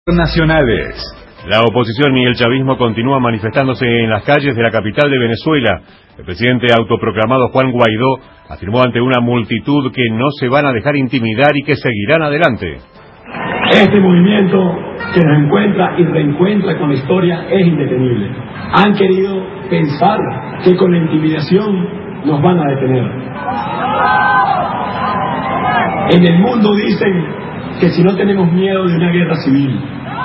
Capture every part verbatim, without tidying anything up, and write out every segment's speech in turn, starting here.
Nacionales. La oposición y el chavismo continúan manifestándose en las calles de la capital de Venezuela. El presidente autoproclamado Juan Guaidó afirmó ante una multitud que no se van a dejar intimidar y que seguirán adelante. Este movimiento que nos encuentra y reencuentra con la historia es indetenible. Han querido pensar que con la intimidación nos van a detener. En el mundo dicen que si no tenemos miedo de una guerra civil.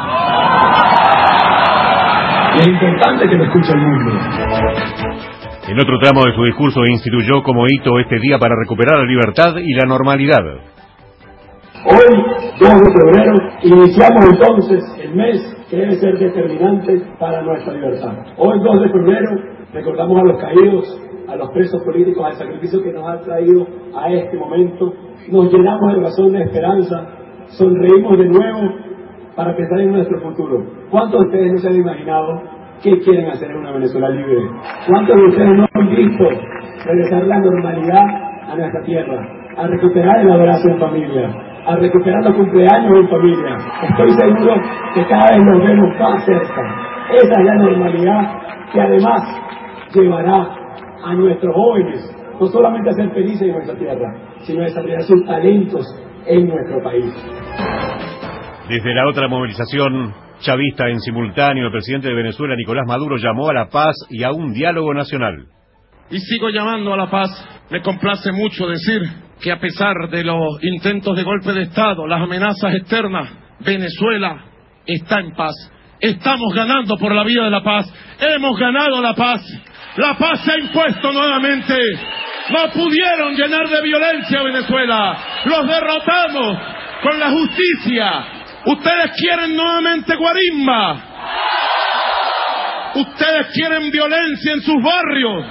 Y es importante que lo escuche el mundo. En otro tramo de su discurso instituyó como hito este día para recuperar la libertad y la normalidad. Hoy, dos de febrero, iniciamos entonces el mes que debe ser determinante para nuestra libertad. Hoy, dos de febrero, recordamos a los caídos, a los presos políticos, al sacrificio que nos ha traído a este momento. Nos llenamos de razón de esperanza, sonreímos de nuevo para pensar en nuestro futuro. ¿Cuántos de ustedes no se han imaginado qué quieren hacer en una Venezuela libre? ¿Cuántos de ustedes no han visto regresar la normalidad a nuestra tierra, a recuperar el abrazo en familia, a recuperar los cumpleaños en familia? Estoy seguro que cada vez nos vemos más cerca. Esa es la normalidad que además llevará a nuestros jóvenes no solamente a ser felices en nuestra tierra, sino a desarrollar sus talentos en nuestro país. Desde la otra movilización chavista en simultáneo, el presidente de Venezuela, Nicolás Maduro, llamó a la paz y a un diálogo nacional. Y sigo llamando a la paz. Me complace mucho decir que a pesar de los intentos de golpe de Estado, las amenazas externas, Venezuela está en paz. Estamos ganando por la vía de la paz. Hemos ganado la paz. La paz se ha impuesto nuevamente. No pudieron llenar de violencia a Venezuela. Los derrotamos con la justicia. Ustedes quieren nuevamente guarimba. Ustedes quieren violencia en sus barrios.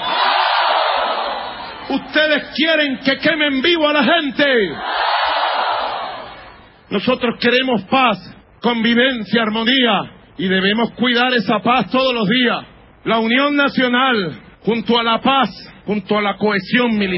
Ustedes quieren que quemen vivo a la gente. Nosotros queremos paz, convivencia, armonía, y debemos cuidar esa paz todos los días. La unión nacional, junto a la paz, junto a la cohesión militar,